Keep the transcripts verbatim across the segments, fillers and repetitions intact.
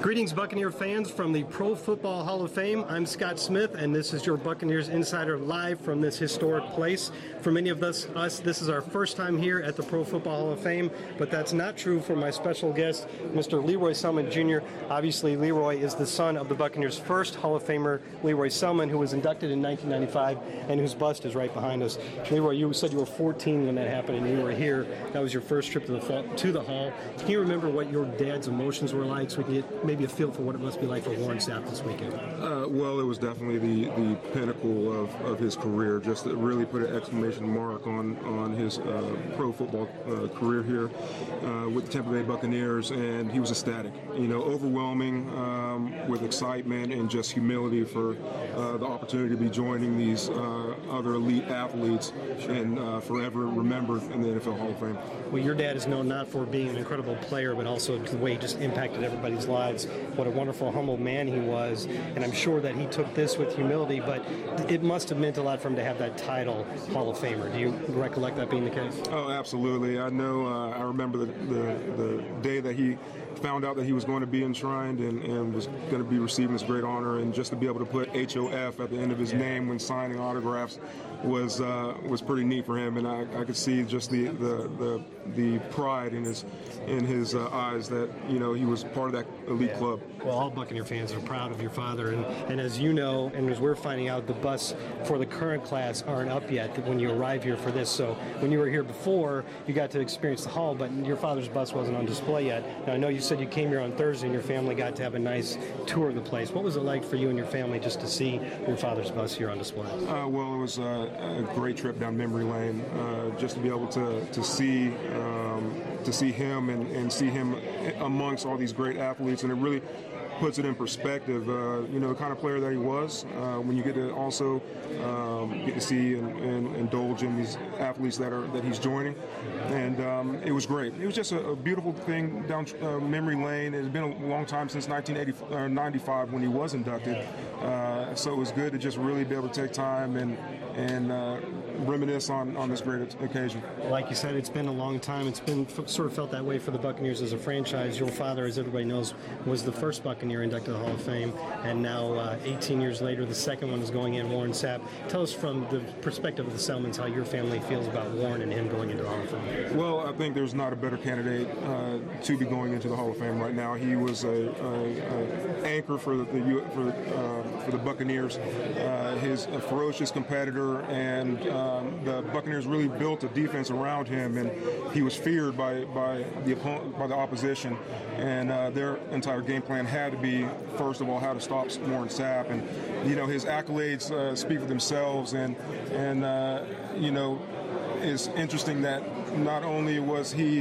Greetings, Buccaneer fans from the Pro Football Hall of Fame. I'm Scott Smith, and this is your Buccaneers Insider live from this historic place. For many of us, us, this is our first time here at the Pro Football Hall of Fame, but that's not true for my special guest, Mister Lee Roy Selmon Junior Obviously, Lee Roy is the son of the Buccaneers' first Hall of Famer, Lee Roy Selmon, who was inducted in nineteen ninety-five, and whose bust is right behind us. Lee Roy, you said you were fourteen when that happened, and you were here. That was your first trip to the to the Hall. Can you remember what your dad's emotions were like, so we can get maybe a feel for what it must be like for Warren Sapp this weekend? Uh, well, it was definitely the, the pinnacle of, of his career. Just to really put an exclamation mark on on his uh, pro football uh, career here uh, with the Tampa Bay Buccaneers, and he was ecstatic. You know, overwhelming um, with excitement and just humility for uh, the opportunity to be joining these uh, other elite athletes and uh, forever remembered in the N F L Hall of Fame. Well, your dad is known not for being an incredible player, but also the way he just impacted everybody's lives. What a wonderful, humble man he was, and I'm sure that he took this with humility, but it must have meant a lot for him to have that title, Hall of Famer. Do you recollect that being the case? Oh, absolutely. I know, uh, I remember the, the, the day that he found out that he was going to be enshrined and, and was going to be receiving this great honor, and just to be able to put H O F at the end of his name when signing autographs was uh, was pretty neat for him, and I, I could see just the, the, the, the pride in his in his uh, eyes that, you know, he was part of that elite yeah. club. Well, all Buccaneer fans are proud of your father, and, and as you know, and as we're finding out, the bus for the current class aren't up yet when you arrive here for this. So when you were here before, you got to experience the Hall, but your father's bus wasn't on display yet. Now, I know you said you came here on Thursday and your family got to have a nice tour of the place. What was it like for you and your family just to see your father's bus here on display? Uh, well, it was uh, a great trip down memory lane, uh, just to be able to to see um, to see him and, and see him amongst all these great athletes, and it really puts it in perspective, uh, you know, the kind of player that he was. Uh, when you get to also um, get to see and, and indulge in these athletes that are that he's joining, and um, it was great. It was just a, a beautiful thing down uh, memory lane. It had been a long time since nineteen ninety-five when he was inducted, uh, so it was good to just really be able to take time and and uh, reminisce on, on this great occasion. Like you said, it's been a long time. It's been f- sort of felt that way for the Buccaneers as a franchise. Your father, as everybody knows, was the first Buccaneer inducted to the Hall of Fame, and now uh, eighteen years later, the second one is going in, Warren Sapp. Tell us from the perspective of the Selmons how your family feels about Warren and him going into the Hall of Fame. Well, I think there's not a better candidate uh, to be going into the Hall of Fame right now. He was a, a, a anchor for the for, uh, for the Buccaneers. Uh, his a ferocious competitor, and um, the Buccaneers really built a defense around him, and he was feared by by the opponent, by the opposition, and uh, their entire game plan had to be, first of all, how to stop Warren Sapp. And you know, his accolades uh, speak for themselves, and and uh, you know, it's interesting that not only was he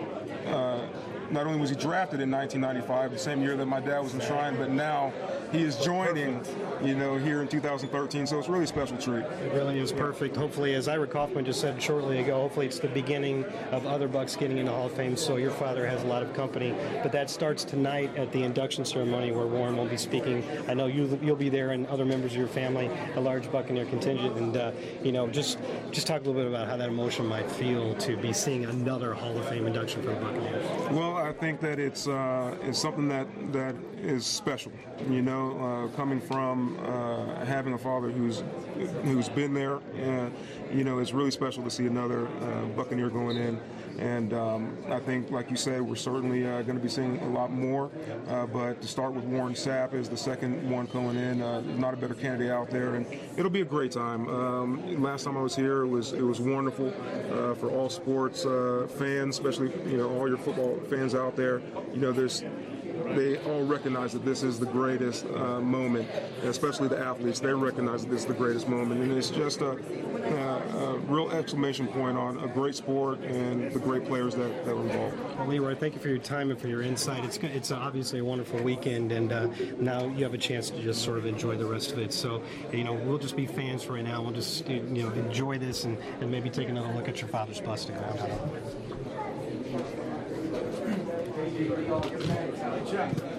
uh, not only was he drafted in nineteen ninety-five, the same year that my dad was enshrined, but now he is joining, you know, here in two thousand thirteen, so it's really a special treat. It really is perfect. Hopefully, as Ira Kaufman just said shortly ago, hopefully it's the beginning of other Bucs getting in the Hall of Fame, so your father has a lot of company. But that starts tonight at the induction ceremony where Warren will be speaking. I know you, you'll be there, and other members of your family, a large Buccaneer contingent, and, uh, you know, just just talk a little bit about how that emotion might feel to be seeing another Hall of Fame induction for the Buccaneers. Well, I think that it's, uh, it's something that, that is special, you know. Uh, coming from uh, having a father who's who's been there, uh, you know, it's really special to see another uh, Buccaneer going in. And um, I think, like you said, we're certainly uh, going to be seeing a lot more. Uh, but to start with Warren Sapp as the second one going in, uh, not a better candidate out there, and it'll be a great time. Um, last time I was here, it was it was wonderful uh, for all sports uh, fans, especially, you know, all your football fans out there. You know, there's. They all recognize that this is the greatest uh, moment, especially the athletes. They recognize that this is the greatest moment, and it's just a, a, a real exclamation point on a great sport and the great players that, that were involved. Well, Lee Roy, thank you for your time and for your insight. It's it's obviously a wonderful weekend, and uh, now you have a chance to just sort of enjoy the rest of it. So, you know, we'll just be fans for right now. We'll just, you know, enjoy this and, and maybe take another look at your father's bus to go out. Good job.